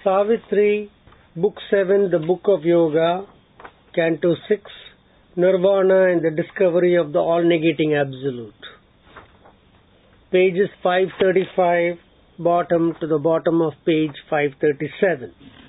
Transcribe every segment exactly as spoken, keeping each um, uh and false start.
Savitri, Book seven, The Book of Yoga, Canto six, Nirvana and the Discovery of the All-Negating Absolute. Pages five thirty-five, bottom to the bottom of page five thirty-seven.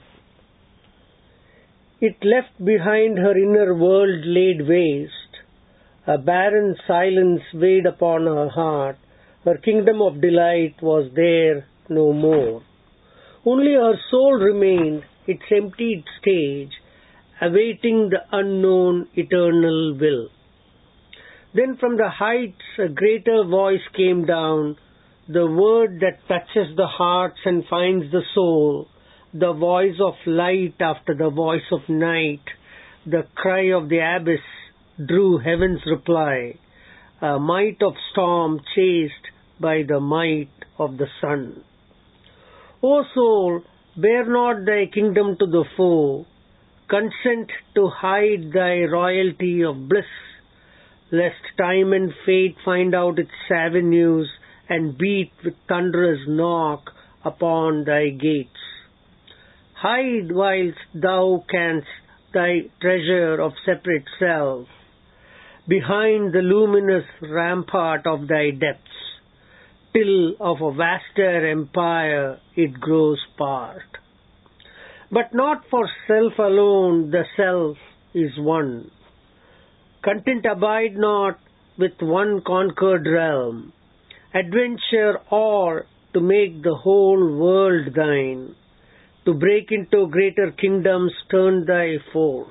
It left behind her inner world laid waste. A barren silence weighed upon her heart. Her kingdom of delight was there no more. Only her soul remained, its emptied stage, awaiting the unknown eternal will. Then from the heights a greater voice came down, the word that touches the hearts and finds the soul, the voice of light after the voice of night, the cry of the abyss drew heaven's reply, a might of storm chased by the might of the sun. O soul, bear not thy kingdom to the foe, consent to hide thy royalty of bliss, lest time and fate find out its avenues and beat with thunderous knock upon thy gates. Hide whilst thou canst thy treasure of separate self behind the luminous rampart of thy depths, till of a vaster empire it grows part. But not for self alone the self is one. Content abide not with one conquered realm. Adventure o'er to make the whole world thine. To break into greater kingdoms turn thy force.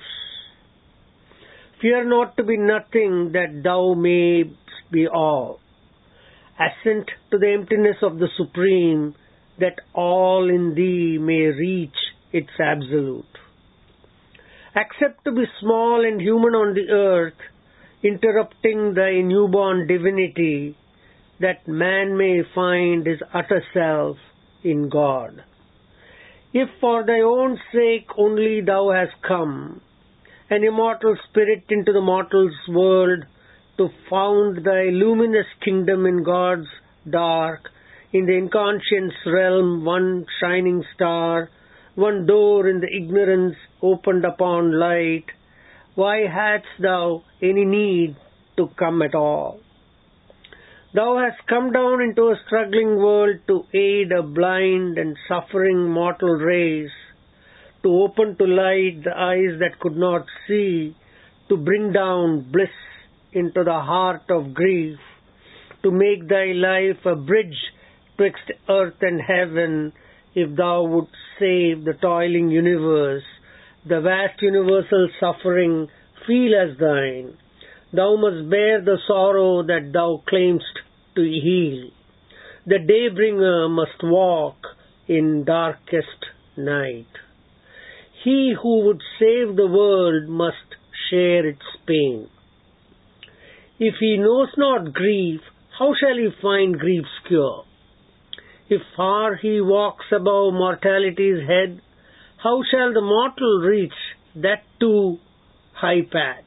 Fear not to be nothing that thou mayst be all. Assent to the emptiness of the Supreme, that all in thee may reach its absolute. Accept to be small and human on the earth, interrupting thy newborn divinity, that man may find his utter self in God. If for thy own sake only thou hast come, an immortal spirit into the mortal's world, to found thy luminous kingdom in God's dark, in the inconscience realm one shining star, one door in the ignorance opened upon light, why hadst thou any need to come at all? Thou hast come down into a struggling world to aid a blind and suffering mortal race, to open to light the eyes that could not see, to bring down bliss into the heart of grief, to make thy life a bridge twixt earth and heaven, if thou wouldst save the toiling universe, the vast universal suffering feel as thine. Thou must bear the sorrow that thou claimst to heal. The daybringer must walk in darkest night. He who would save the world must share its pain. If he knows not grief, how shall he find grief's cure? If far he walks above mortality's head, how shall the mortal reach that too high path?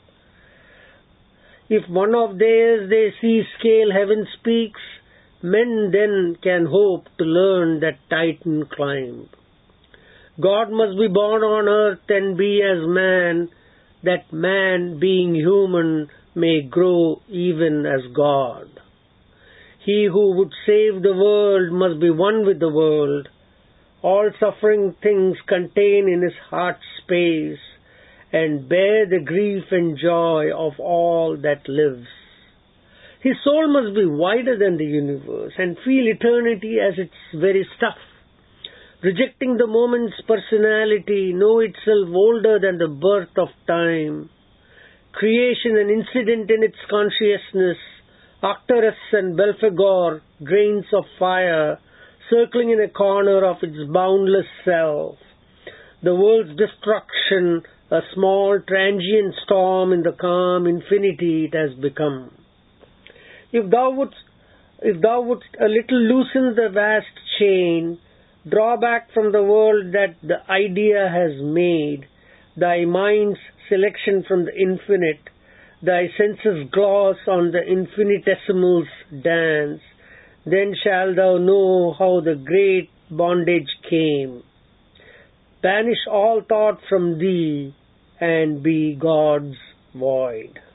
If one of theirs they see scale heaven's peaks, men then can hope to learn that Titan climb. God must be born on earth and be as man, that man, being human, may grow even as God. He who would save the world must be one with the world. All suffering things contain in his heart's space, and bear the grief and joy of all that lives. His soul must be wider than the universe, and feel eternity as its very stuff. Rejecting the moment's personality, know itself older than the birth of time. Creation an incident in its consciousness, Arcturus and Belphegor, grains of fire, circling in a corner of its boundless self. The world's destruction, a small transient storm in the calm infinity it has become. If thou wouldst, if thou wouldst a little loosen the vast chain, draw back from the world that the idea has made, thy mind's selection from the infinite, thy senses gloss on the infinitesimals dance, then shalt thou know how the great bondage came. Banish all thought from thee and be God's void.